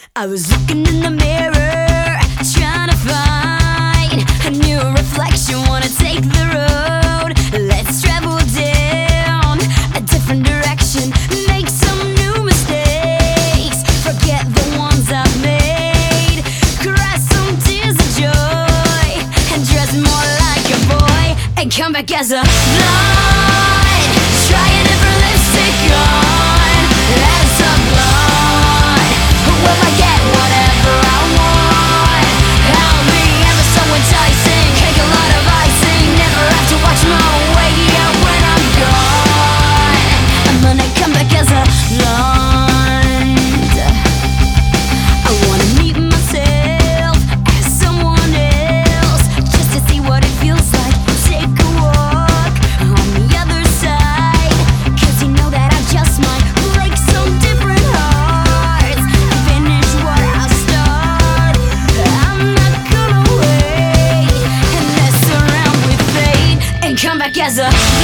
I was looking in the mirror, trying to find a new reflection. Wanna take the road, let's travel down a different direction. Make some new mistakes, forget the ones I've made. Cry some tears of joy, and dress more like a boy, and come back as a blonde. Try a different lipstick on, as a blonde. Will I get whatever I want? I'll be ever so enticing, cake a lot of icing. Never have to watch my way out when I'm gone. I'm gonna come back as a blonde. I wanna meet myself as someone else, just to see what it feels like. Take a walk on the other side, 'cause you know that I just might break some different hearts. Finish what I start. I'm not gonna wait and mess around with fate, and come back as a